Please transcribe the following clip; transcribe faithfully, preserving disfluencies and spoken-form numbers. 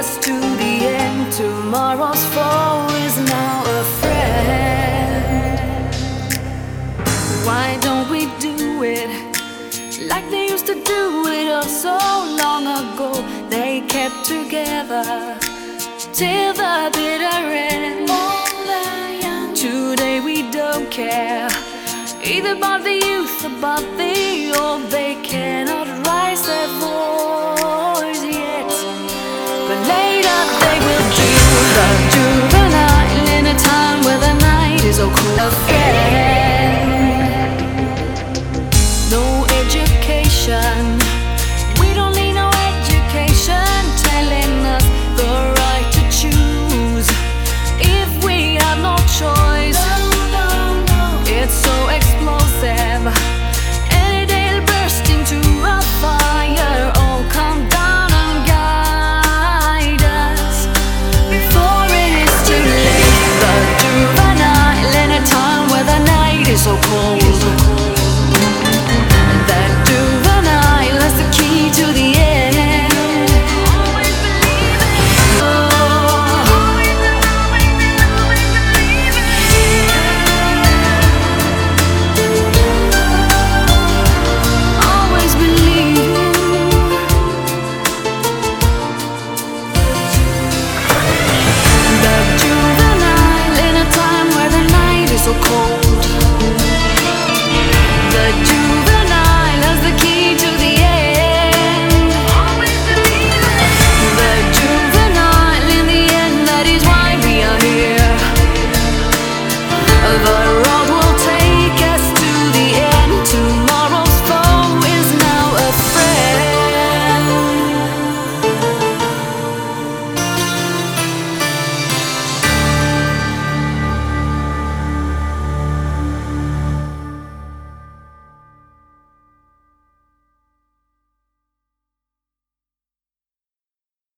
race to the end. Tomorrow's foe is now a friend. Why don't we do it like they used to do it oh so long ago? They kept together till the bitter end. Today we don't care either about the youth, about the old. They cannot rise their voice yet, but later they will do. The juvenile in a time where the night is so cool.